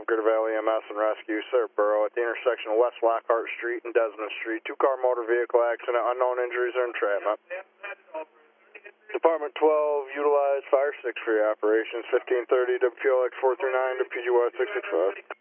Crater Valley EMS and Rescue, Sir Borough, at the intersection of West Lockhart Street and Desmond Street. Two-car motor vehicle accident, unknown injuries or entrapment. Department 12, utilize Fire 6 for your operations, 1530 WPLX 439 to PGY 665.